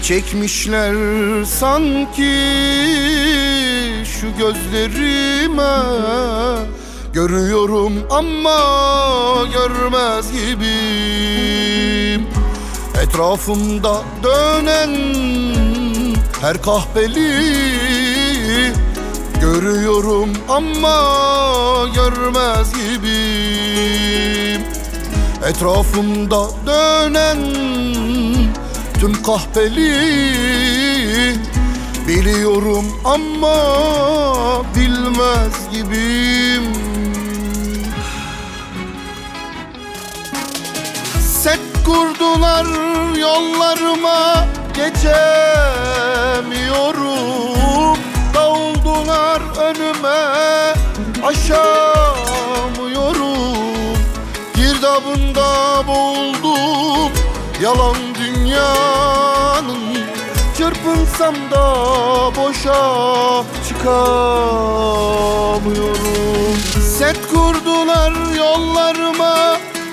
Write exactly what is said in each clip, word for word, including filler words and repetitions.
çekmişler sanki şu gözlerime. Görüyorum ama görmez gibiyim. Etrafımda dönen her kahpeli görüyorum ama görmez gibiyim. Etrafımda dönen tüm kahpeli biliyorum ama bilmez gibiyim. Set kurdular yollarıma, geçemiyorum. Dağıldılar önüme, aşamıyorum. Girdabında boğuldum yalan dünyanın. Çırpınsam da boşa çıkamıyorum. Set kurdular yollarıma,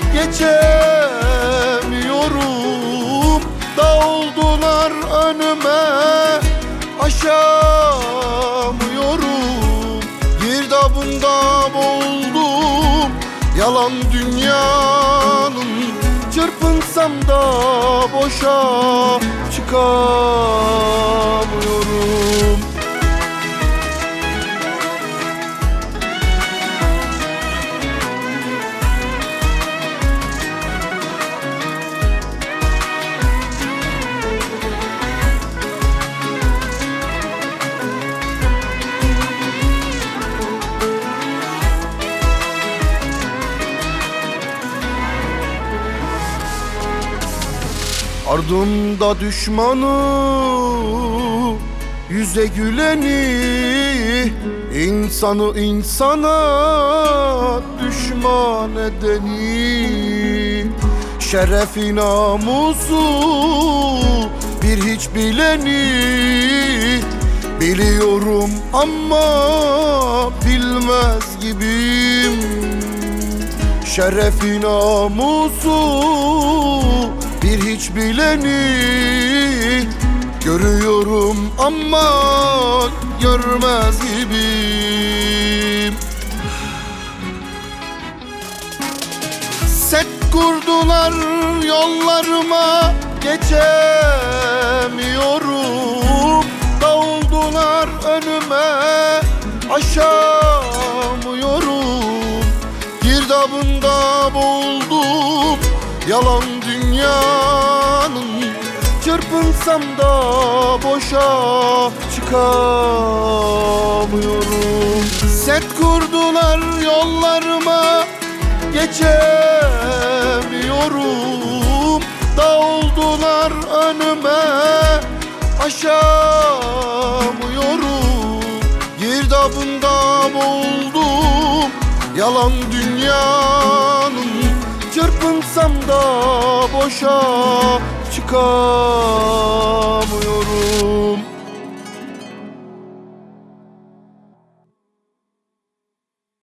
geçemiyorum. Dağıldılar önüme, aşamıyorum. Girdabında boğuldum yalan dünyanın. Çırpınsam da boşa çıkamıyorum. Ardımda düşmanı, yüze güleni, insanı insana düşman edeni. Şerefi namusu bir hiç bileni biliyorum ama bilmez gibiyim. Şerefi namusu bir hiç bileni görüyorum ama görmez gibiyim. Set kurdular yollarıma, geçemiyorum. Dağıldılar önüme, aşamıyorum. Girdabında boğuldum yalan dünyanın. Çırpınsam da boşa çıkamıyorum. Set kurdular yollarıma, geçemiyorum. Dağıldılar önüme, aşamıyorum. Girdabında boğuldum yalan dünyanın. Çırpınsam da boşa çıkamıyorum.